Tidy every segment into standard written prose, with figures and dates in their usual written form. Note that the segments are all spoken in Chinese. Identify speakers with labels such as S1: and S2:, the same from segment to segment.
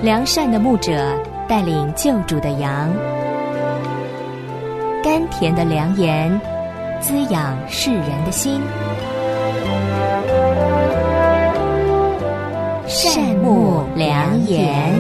S1: 良善的牧者带领救主的羊，甘甜的良言滋养世人的心。善牧良言。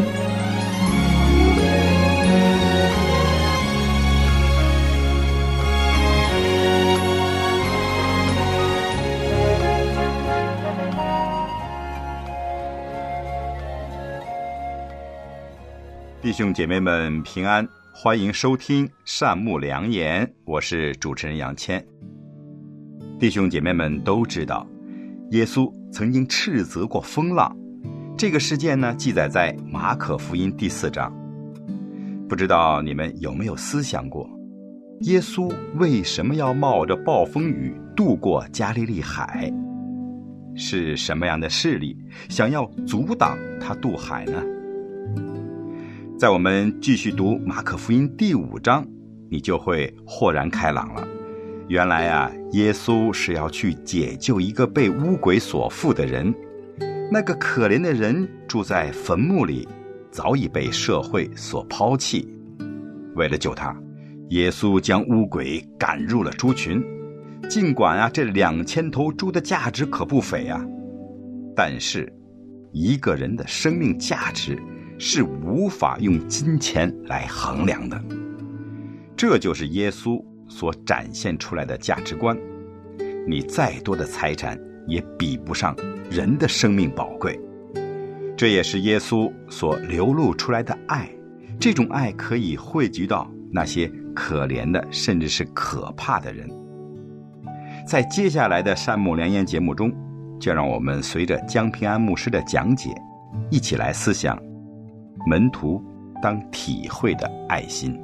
S2: 弟兄姐妹们平安，欢迎收听善牧良言，我是主持人杨谦。弟兄姐妹们都知道，耶稣曾经斥责过风浪，这个事件呢记载在马可福音第4章。不知道你们有没有思想过，耶稣为什么要冒着暴风雨渡过加利利海？是什么样的势力想要阻挡他渡海呢？在我们继续读马可福音第5章，你就会豁然开朗了。原来啊，耶稣是要去解救一个被污鬼所附的人。那个可怜的人住在坟墓里，早已被社会所抛弃。为了救他，耶稣将污鬼赶入了猪群。尽管啊，这2000头猪的价值可不菲啊，但是一个人的生命价值是无法用金钱来衡量的。这就是耶稣所展现出来的价值观。你再多的财产也比不上人的生命宝贵。这也是耶稣所流露出来的爱，这种爱可以汇聚到那些可怜的甚至是可怕的人。在接下来的善牧良言节目中，就让我们随着江平安牧师的讲解，一起来思想门徒当体会的爱心。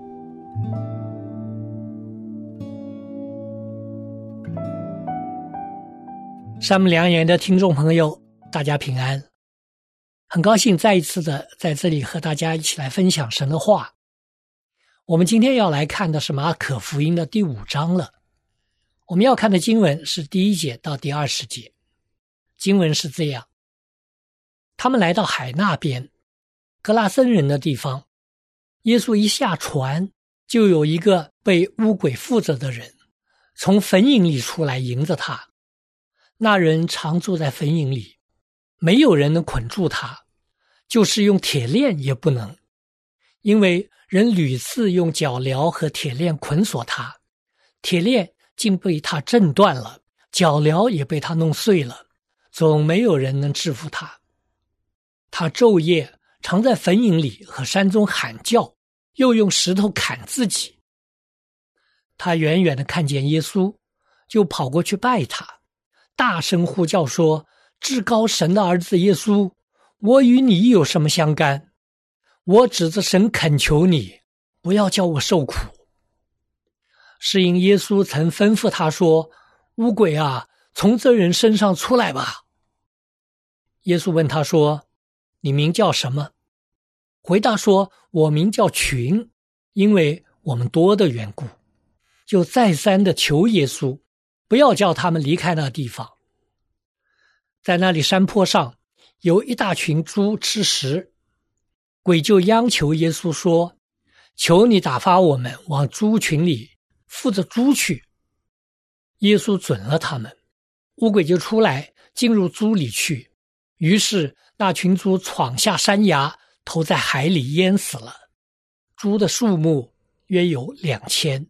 S3: 善牧良言的听众朋友，大家平安。很高兴再一次的在这里和大家一起来分享神的话。我们今天要来看的是马可福音的第5章了。我们要看的经文是第1节到第20节。经文是这样：他们来到海那边，格拉森人的地方。耶稣一下船，就有一个被污鬼附着的人从坟茔里出来迎着他。那人常住在坟茔里，没有人能捆住他，就是用铁链也不能，因为人屡次用脚镣和铁链捆锁他，铁链竟被他震断了，脚镣也被他弄碎了，总没有人能制服他。他昼夜常在坟茔里和山中喊叫，又用石头砍自己。他远远地看见耶稣，就跑过去拜他，大声呼叫说：至高神的儿子耶稣，我与你有什么相干？我指着神恳求你，不要叫我受苦。是因耶稣曾吩咐他说：污鬼啊，从这人身上出来吧。耶稣问他说：你名叫什么？回答说：我名叫群，因为我们多的缘故。就再三的求耶稣，不要叫他们离开那地方。在那里山坡上有一大群猪吃食，鬼就央求耶稣说：求你打发我们往猪群里附着猪去。耶稣准了他们，污鬼就出来进入猪里去，于是那群猪闯下山崖，投在海里淹死了。猪的数目约有2000。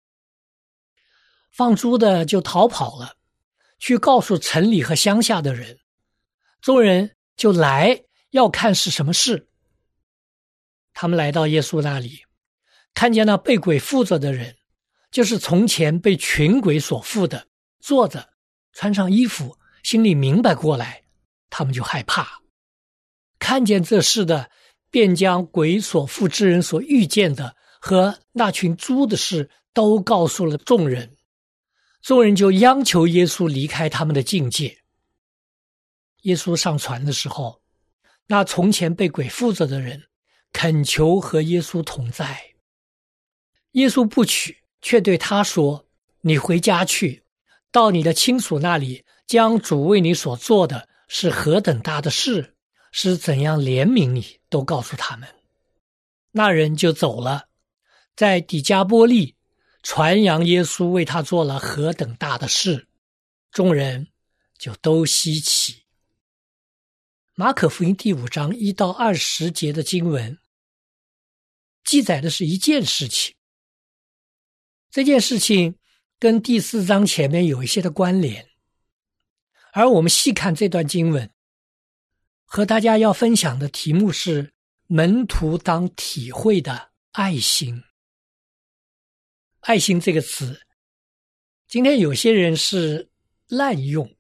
S3: 放猪的就逃跑了，去告诉城里和乡下的人。众人就来要看是什么事。他们来到耶稣那里，看见那被鬼附着的人，就是从前被群鬼所附的，坐着，穿上衣服，心里明白过来，他们就害怕。看见这事的，便将鬼所附之人所遇见的和那群猪的事都告诉了众人。众人就央求耶稣离开他们的境界。耶稣上船的时候，那从前被鬼附着的人恳求和耶稣同在。耶稣不取，却对他说：你回家去，到你的亲属那里，将主为你所做的是何等大的事， 是怎样怜悯你，都告诉他们。那人就走了，在底加波利传扬耶稣为他做了何等大的事，众人就都稀奇。马可福音第5章1到20节的经文记载的是一件事情，这件事情跟第4章前面有一些的关联，而我们细看这段经文，和大家要分享的题目是门徒当体会的爱心。爱心这个词，今天有些人是滥用，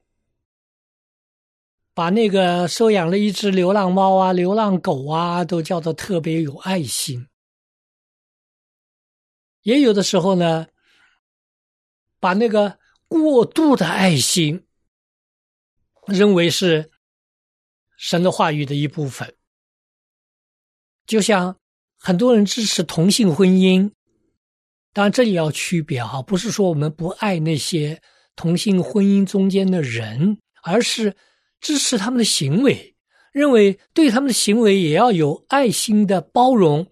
S3: 把那个收养了一只流浪猫啊、流浪狗啊，都叫做特别有爱心。也有的时候呢，把那个过度的爱心认为是神的话语的一部分。就像很多人支持同性婚姻，当然这里要区别哈，不是说我们不爱那些同性婚姻中间的人，而是支持他们的行为，认为对他们的行为也要有爱心的包容，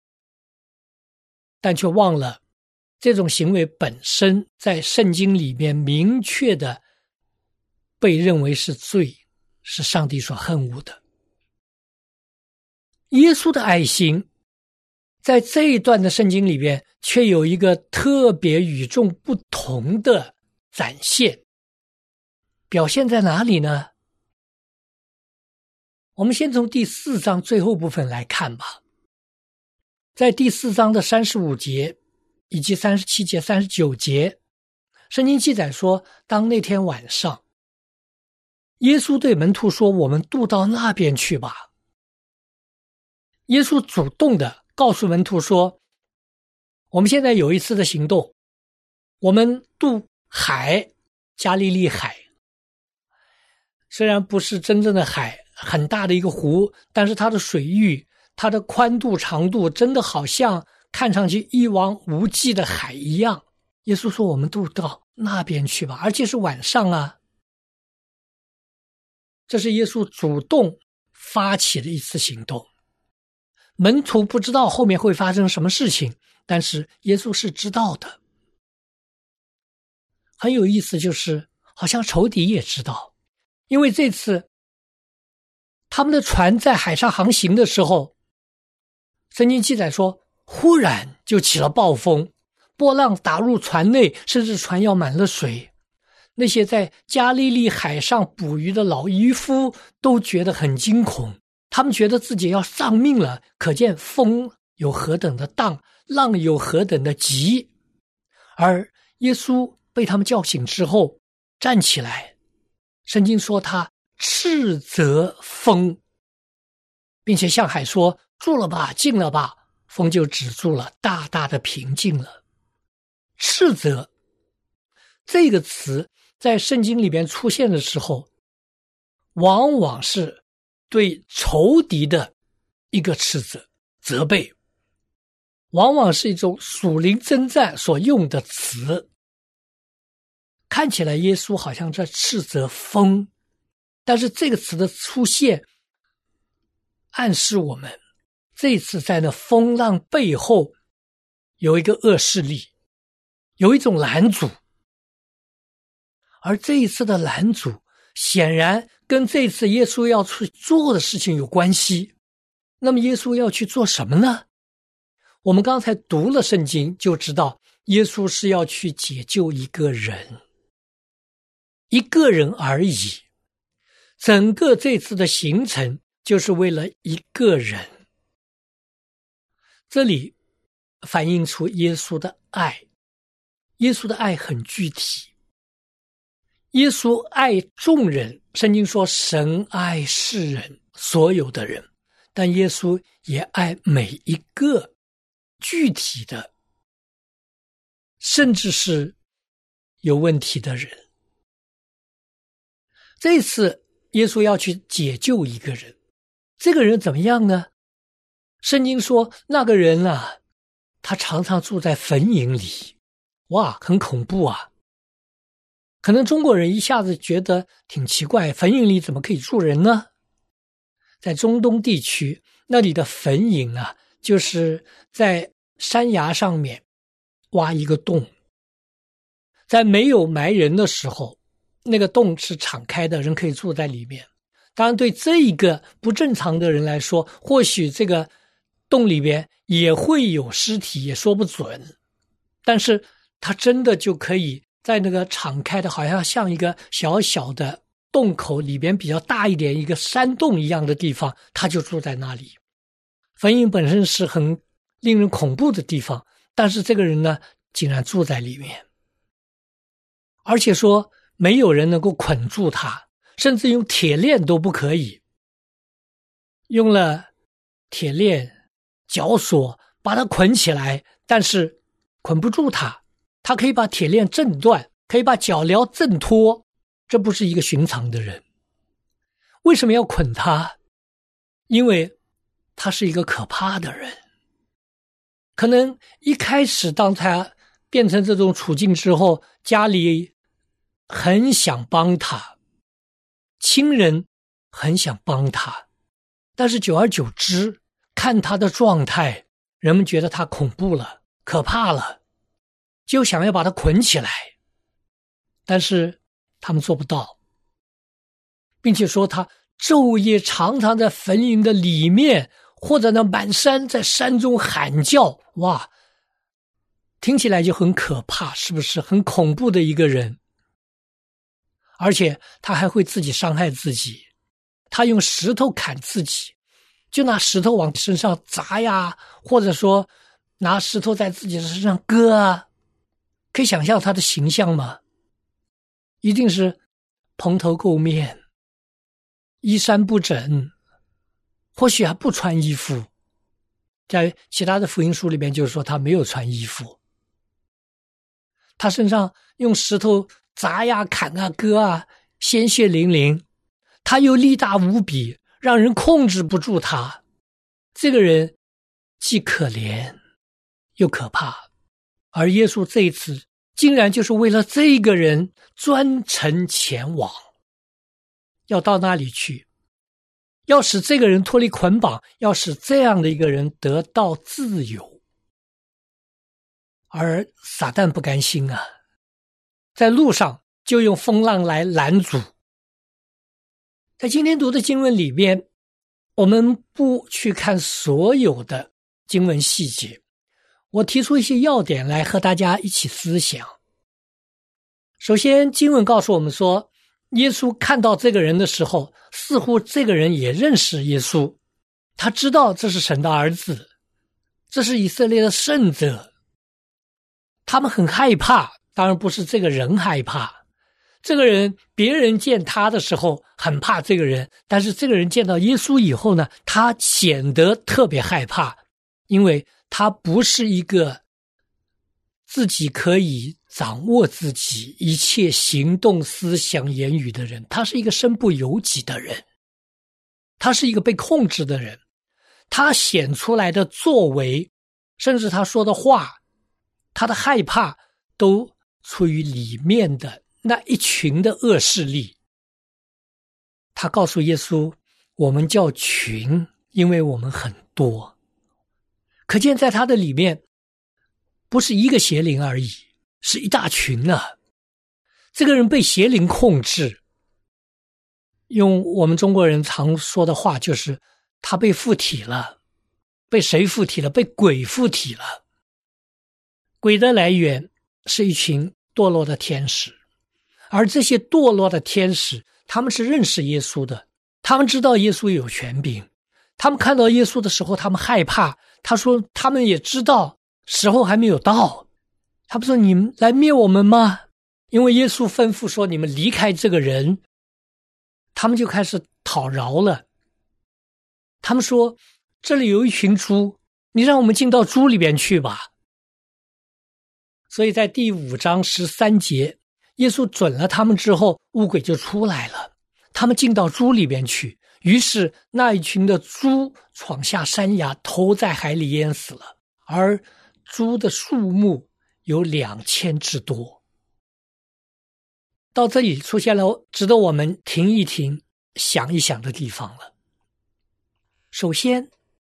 S3: 但却忘了这种行为本身在圣经里面明确的被认为是罪，是上帝所恨恶的。耶稣的爱心在这一段的圣经里边却有一个特别与众不同的展现，表现在哪里呢？我们先从第4章最后部分来看吧。在第4章的35节以及37节、39节，圣经记载说，当那天晚上，耶稣对门徒说，我们渡到那边去吧。耶稣主动的告诉门徒说，我们现在有一次的行动，我们渡海，加利利海，虽然不是真正的海，很大的一个湖，但是它的水域，它的宽度长度真的好像看上去一望无际的海一样。耶稣说我们渡到那边去吧，而且是晚上啊。这是耶稣主动发起的一次行动，门徒不知道后面会发生什么事情，但是耶稣是知道的。很有意思，就是好像仇敌也知道，因为这次他们的船在海上航行的时候，圣经记载说忽然就起了暴风，波浪打入船内，甚至船要满了水。那些在加利利海上捕鱼的老渔夫都觉得很惊恐，他们觉得自己要丧命了，可见风有何等的大，浪有何等的急。而耶稣被他们叫醒之后站起来，圣经说他斥责风，并且向海说，住了吧，静了吧，风就止住了，大大的平静了。斥责这个词在圣经里边出现的时候，往往是对仇敌的一个斥责、责备，往往是一种属灵征战所用的词。看起来耶稣好像在斥责风，但是这个词的出现暗示我们，这次在那风浪背后有一个恶势力，有一种拦阻，而这一次的拦阻显然跟这次耶稣要去做的事情有关系。那么耶稣要去做什么呢？我们刚才读了圣经就知道，耶稣是要去解救一个人，一个人而已。整个这次的行程就是为了一个人。这里反映出耶稣的爱，耶稣的爱很具体。耶稣爱众人，圣经说神爱世人，所有的人，但耶稣也爱每一个具体的，甚至是有问题的人。这次耶稣要去解救一个人，这个人怎么样呢？圣经说那个人啊，他常常住在坟茔里。哇，很恐怖啊。可能中国人一下子觉得挺奇怪，坟茔里怎么可以住人呢？ 在中东地区，那里的坟茔啊，就是在山崖上面挖一个洞，在没有埋人的时候，那个洞是敞开的，人可以住在里面。当然对这一个不正常的人来说，或许这个洞里边也会有尸体，也说不准，但是他真的就可以在那个敞开的，好像像一个小小的洞口里边比较大一点，一个山洞一样的地方，他就住在那里。坟茔本身是很令人恐怖的地方，但是这个人呢，竟然住在里面，而且说没有人能够捆住他，甚至用铁链都不可以，用了铁链、绞索把他捆起来，但是捆不住他，他可以把铁链挣断，可以把脚镣挣脱，这不是一个寻常的人。为什么要捆他？因为他是一个可怕的人。可能一开始当他变成这种处境之后，家里很想帮他，亲人很想帮他，但是久而久之，看他的状态，人们觉得他恐怖了，可怕了，就想要把他捆起来，但是他们做不到，并且说他昼夜常常在坟茔的里面，或者呢满山在山中喊叫，哇，听起来就很可怕，是不是很恐怖的一个人？而且他还会自己伤害自己，他用石头砍自己，就拿石头往身上砸呀，或者说拿石头在自己的身上割啊，可以想象他的形象吗？一定是蓬头垢面，衣衫不整，或许还不穿衣服。在其他的福音书里面就是说他没有穿衣服，他身上用石头砸呀、砍啊、割啊，鲜血淋淋，他又力大无比，让人控制不住他。这个人既可怜又可怕，而耶稣这一次竟然就是为了这个人专程前往，要到那里去，要使这个人脱离捆绑，要使这样的一个人得到自由。而撒旦不甘心啊，在路上就用风浪来拦阻。在今天读的经文里边，我们不去看所有的经文细节，我提出一些要点来和大家一起思想。首先，经文告诉我们说，耶稣看到这个人的时候，似乎这个人也认识耶稣，他知道这是神的儿子，这是以色列的圣者。他们很害怕，当然不是这个人害怕，这个人别人见他的时候很怕这个人，但是这个人见到耶稣以后呢，他显得特别害怕，因为他不是一个自己可以掌握自己一切行动、思想、言语的人，他是一个身不由己的人，他是一个被控制的人，他显出来的作为，甚至他说的话，他的害怕都出于里面的那一群的恶势力。他告诉耶稣，我们叫群，因为我们很多。可见在他的里面不是一个邪灵而已，是一大群啊。这个人被邪灵控制，用我们中国人常说的话，就是他被附体了。被谁附体了？被鬼附体了。鬼的来源是一群堕落的天使，而这些堕落的天使，他们是认识耶稣的，他们知道耶稣有权柄，他们看到耶稣的时候，他们害怕。他说他们也知道时候还没有到，他们说你们来灭我们吗？因为耶稣吩咐说你们离开这个人，他们就开始讨饶了。他们说这里有一群猪，你让我们进到猪里边去吧。所以在第5章13节，耶稣准了他们之后，污鬼就出来了，他们进到猪里边去，于是那一群的猪闯下山崖，投在海里淹死了，而猪的数目有2000之多。到这里出现了值得我们停一停、想一想的地方了。 首先，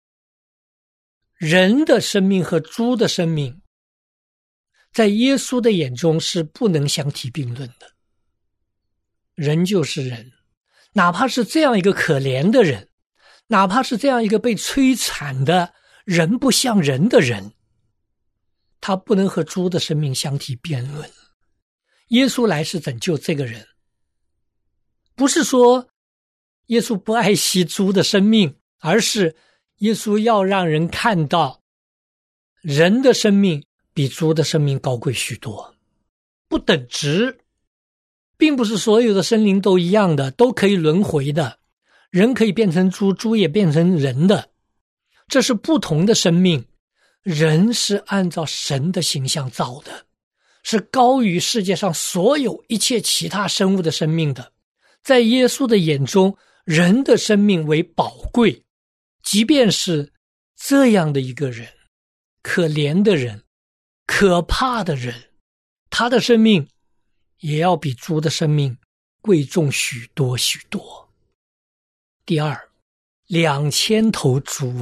S3: 人的生命和猪的生命在耶稣的眼中是不能相提并论的。人就是人，哪怕是这样一个可怜的人，哪怕是这样一个被摧残的人不像人的人，他不能和猪的生命相提辩论。耶稣来是拯救这个人，不是说耶稣不爱惜猪的生命，而是耶稣要让人看到人的生命比猪的生命高贵许多，不等值，并不是所有的生灵都一样的，都可以轮回的，人可以变成猪，猪也变成人的，这是不同的生命。人是按照神的形象造的，是高于世界上所有一切其他生物的生命的。在耶稣的眼中，人的生命为宝贵，即便是这样的一个人，可怜的人，可怕的人，他的生命也要比猪的生命贵重许多许多。第二，2000头猪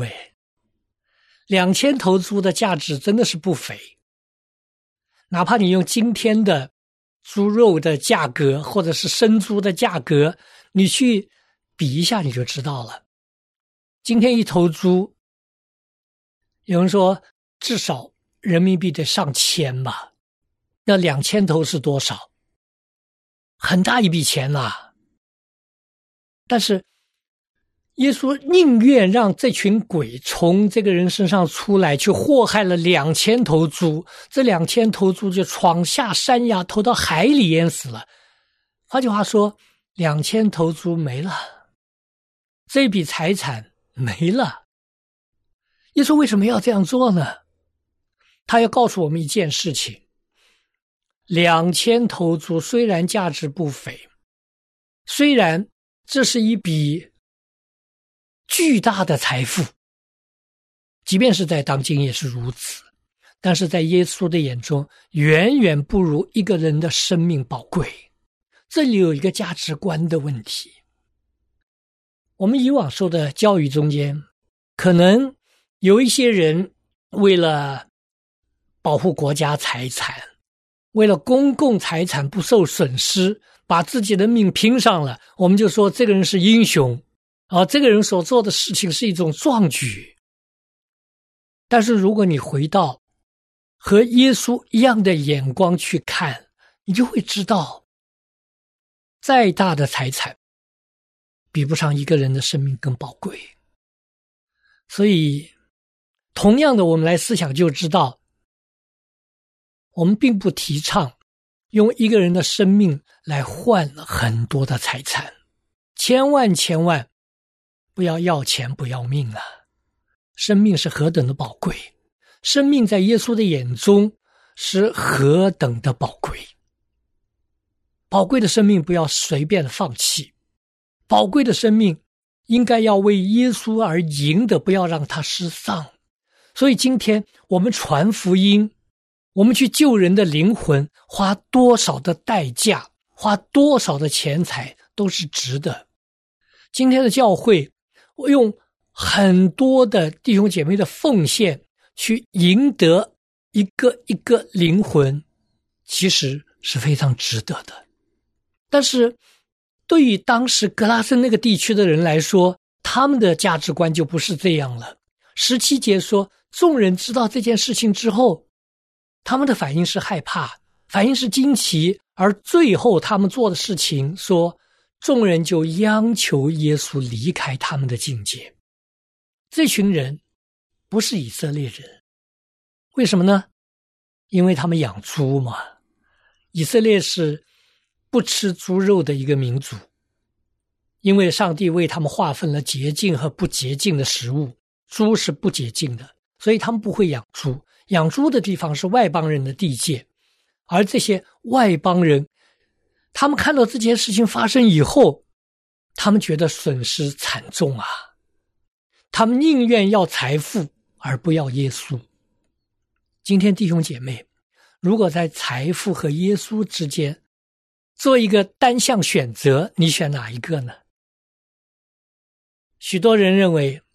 S3: ，2000头猪的价值真的是不菲。哪怕你用今天的猪肉的价格或者是生猪的价格，你去比一下你就知道了。今天一头猪，有人说至少人民币得上千吧，那2000头是多少？很大一笔钱啊。但是耶稣宁愿让这群鬼从这个人身上出来，去祸害了2000头猪，这2000头猪就闯下山崖，投到海里淹死了。换句话说，2000头猪没了，这笔财产没了。耶稣为什么要这样做呢？他要告诉我们一件事情，2000头猪虽然价值不菲，虽然这是一笔巨大的财富，即便是在当今也是如此，但是在耶稣的眼中远远不如一个人的生命宝贵。这里有一个价值观的问题。我们以往受的教育中间，可能有一些人为了保护国家财产，为了公共财产不受损失，把自己的命拼上了，我们就说这个人是英雄，这个人所做的事情是一种壮举。但是如果你回到和耶稣一样的眼光去看，你就会知道，再大的财产比不上一个人的生命更宝贵。所以同样的，我们来思想就知道，我们并不提倡用一个人的生命来换很多的财产，千万不要要钱不要命啊！生命是何等的宝贵，生命在耶稣的眼中是何等的宝贵。宝贵的生命不要随便的放弃，宝贵的生命应该要为耶稣而赢的，不要让它失丧。所以今天我们传福音，我们去救人的灵魂，花多少的代价，花多少的钱财都是值得。今天的教会，我用很多的弟兄姐妹的奉献去赢得一个一个灵魂，其实是非常值得的。但是对于当时格拉森那个地区的人来说，他们的价值观就不是这样了。17节说，众人知道这件事情之后，他们的反应是害怕，反应是惊奇，而最后他们做的事情说，众人就央求耶稣离开他们的境界。这群人不是以色列人，为什么呢？因为他们养猪嘛。以色列是不吃猪肉的一个民族，因为上帝为他们划分了洁净和不洁净的食物，猪是不洁净的，所以他们不会养猪。养猪的地方是外邦人的地界，而这些外邦人，他们看到这件事情发生以后，他们觉得损失惨重啊，他们宁愿要财富而不要耶稣。今天弟兄姐妹，如果在财富和耶稣之间做一个单项选择，你选哪一个呢？许多人认为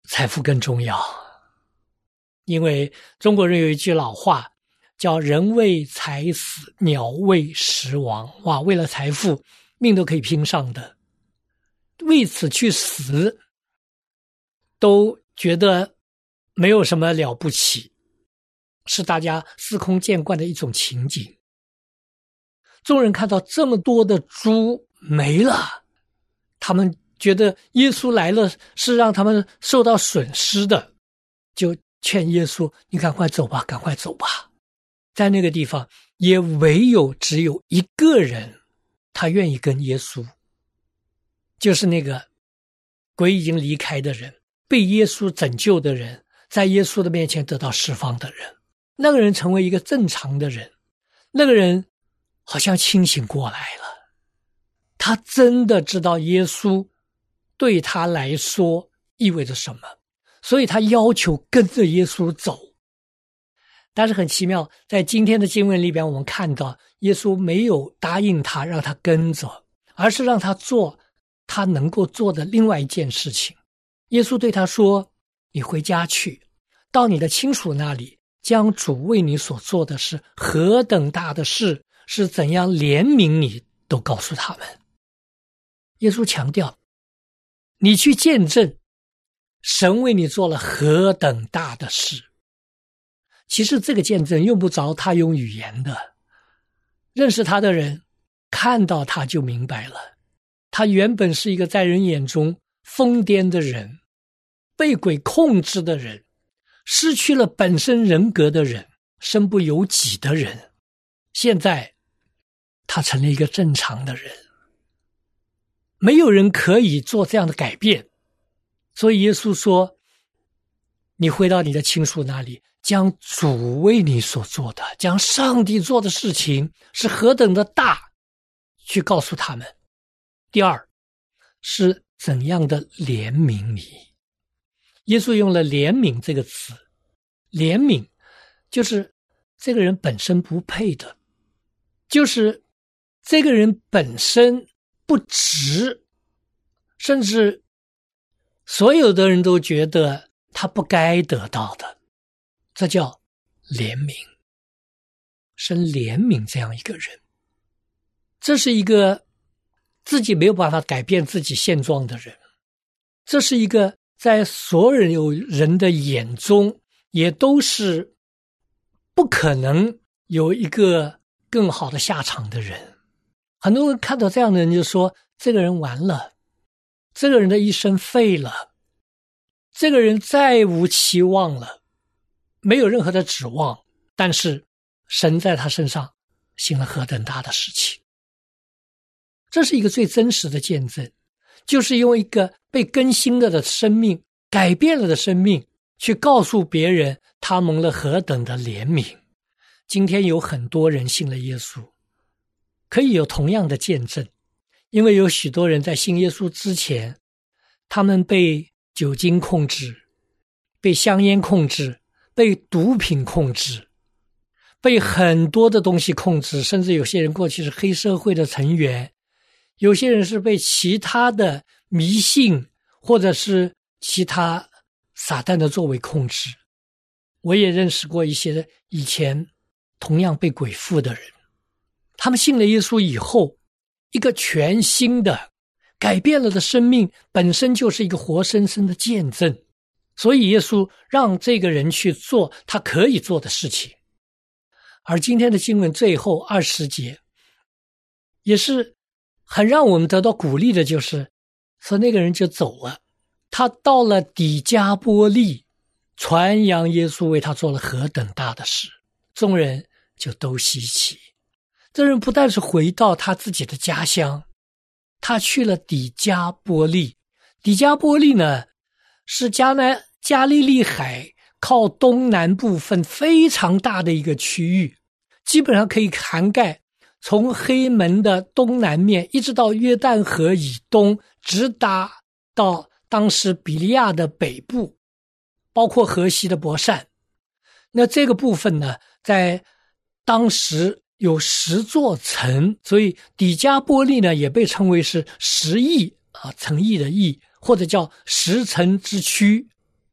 S3: 财富更重要。因为中国人有一句老话叫人为财死，鸟为食亡。哇，为了财富命都可以拼上的，为此去死都觉得没有什么了不起，是大家司空见惯的一种情景。众人看到这么多的猪没了，他们觉得耶稣来了是让他们受到损失的，就劝耶稣，你赶快走吧，赶快走吧。在那个地方也只有一个人他愿意跟耶稣，就是那个鬼已经离开的人，被耶稣拯救的人，在耶稣的面前得到释放的人。那个人成为一个正常的人，那个人好像清醒过来了，他真的知道耶稣对他来说意味着什么，所以他要求跟着耶稣走。但是很奇妙，在今天的经文里边，我们看到耶稣没有答应他让他跟着，而是让他做他能够做的另外一件事情。耶稣对他说，你回家去，到你的亲属那里，将主为你所做的事，何等大的事，是怎样怜悯你，都告诉他们。耶稣强调，你去见证神为你做了何等大的事。其实这个见证用不着他用语言的，认识他的人看到他就明白了。他原本是一个在人眼中疯癫的人，被鬼控制的人，失去了本身人格的人，身不由己的人。现在他成了一个正常的人，没有人可以做这样的改变。所以耶稣说，你回到你的亲属那里，将主为你所做的，将上帝做的事情是何等的大，去告诉他们。第二，是怎样的怜悯你。耶稣用了怜悯这个词，怜悯就是这个人本身不配的，就是这个人本身不值，甚至所有的人都觉得他不该得到的，这叫怜悯。神怜悯这样一个人，这是一个自己没有办法改变自己现状的人，这是一个在所有人的眼中也都是不可能有一个更好的下场的人。很多人看到这样的人就说，这个人完了，这个人的一生废了，这个人再无期望了，没有任何的指望。但是神在他身上行了何等大的事情。这是一个最真实的见证，就是用一个被更新了的生命，改变了的生命，去告诉别人他蒙了何等的怜悯。今天有很多人信了耶稣，可以有同样的见证，因为有许多人在信耶稣之前，他们被酒精控制，被香烟控制，被毒品控制，被很多的东西控制，甚至有些人过去是黑社会的成员，有些人是被其他的迷信或者是其他撒旦的作为控制。我也认识过一些以前同样被鬼附的人，他们信了耶稣以后，一个全新的改变了的生命本身就是一个活生生的见证。所以耶稣让这个人去做他可以做的事情。而今天的经文最后20节也是很让我们得到鼓励的，就是说那个人就走了，他到了底加波利，传扬耶稣为他做了何等大的事，众人就都稀奇。这人不但是回到他自己的家乡，他去了底加波利。底加波利呢，是加利利海靠东南部分非常大的一个区域，基本上可以涵盖从黑门的东南面一直到约旦河以东，直达到当时比利亚的北部，包括河西的伯善。那这个部分呢，在当时有10座城，所以底加波利呢也被称为是10邑城邑的邑，或者叫10城之区。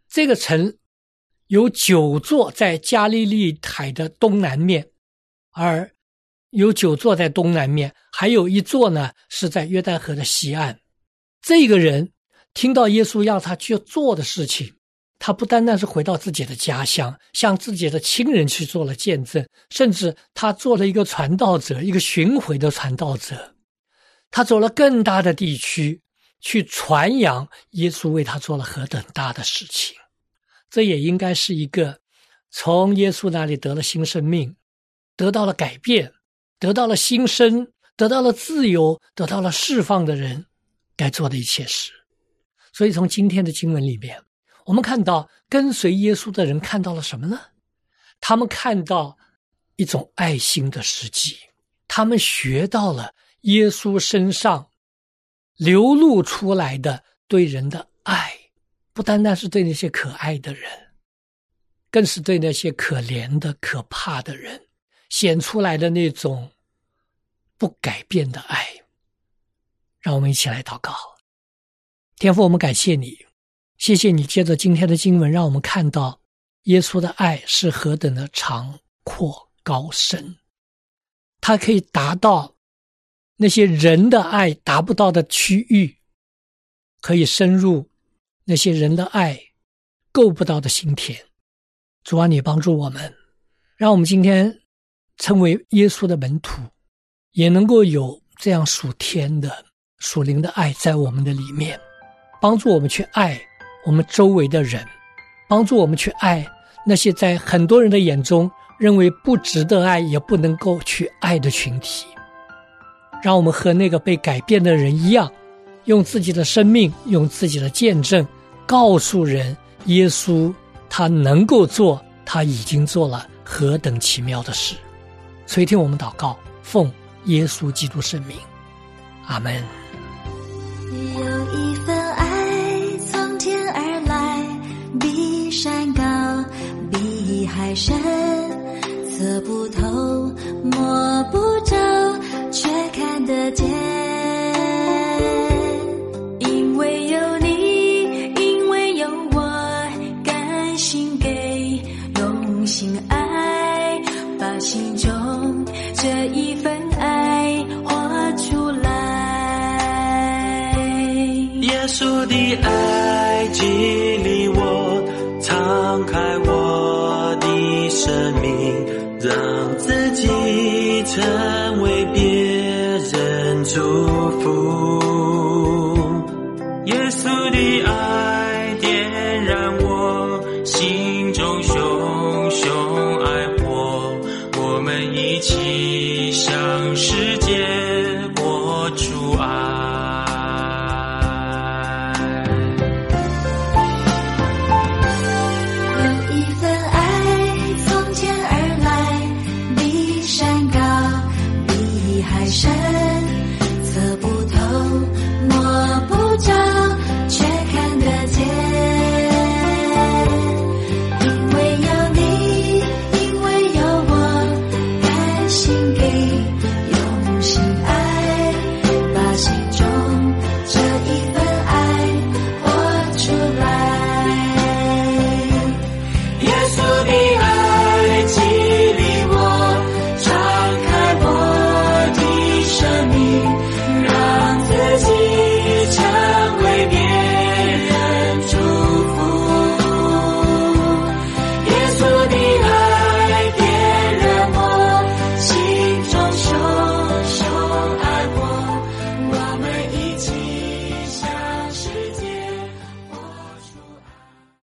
S3: 这个城有9座在加利利海的东南面，而有9座在东南面，还有1座呢是在约旦河的西岸。这个人听到耶稣要他去做的事情，他不单单是回到自己的家乡，向自己的亲人去做了见证，甚至他做了一个传道者，一个巡回的传道者。他走了更大的地区去传扬耶稣为他做了何等大的事情。这也应该是一个从耶稣那里得了新生命，得到了改变，得到了新生，得到了自由，得到了释放的人该做的一切事。所以从今天的经文里面，我们看到跟随耶稣的人看到了什么呢？他们看到一种爱心的实际，他们学到了耶稣身上流露出来的对人的爱，不单单是对那些可爱的人，更是对那些可怜的可怕的人显出来的那种不改变的爱。让我们一起来祷告。天父，我们感谢你，谢谢你借着今天的经文让我们看到耶稣的爱是何等的长阔高深，它可以达到那些人的爱达不到的区域，可以深入那些人的爱够不到的心田。主啊，你帮助我们，让我们今天成为耶稣的门徒，也能够有这样属天的属灵的爱在我们的里面，帮助我们去爱我们周围的人，帮助我们去爱那些在很多人的眼中认为不值得爱也不能够去爱的群体。让我们和那个被改变的人一样，用自己的生命，用自己的见证告诉人耶稣他能够做，他已经做了何等奇妙的事。垂听我们祷告，奉耶稣基督圣名，阿们。
S4: 有一份爱从天而来，比山高比海深，测不透摸不着却看得见。因为有你，因为有我，甘心给，用心爱，把心中这一份爱活出来。
S5: 耶稣的爱激励我，敞开我的生命，让自己成为别人祝福。